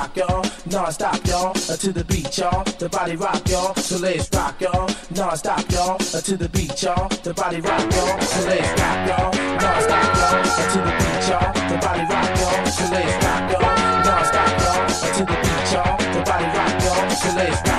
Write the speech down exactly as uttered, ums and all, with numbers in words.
rock, y'all, non-stop, y'all, uh, to the beat, y'all, the body rock, y'all, so let's rock, y'all, non-stop, y'all, uh, to the beat, y'all, the body rock, y'all, so let's rock, y'all, non-stop, y'all, uh, to the beat, y'all, the body rock, y'all, so let's rock, y'all, non-stop, y'all, uh, to the beat, y'all, the body rock, y'all, so let's rock.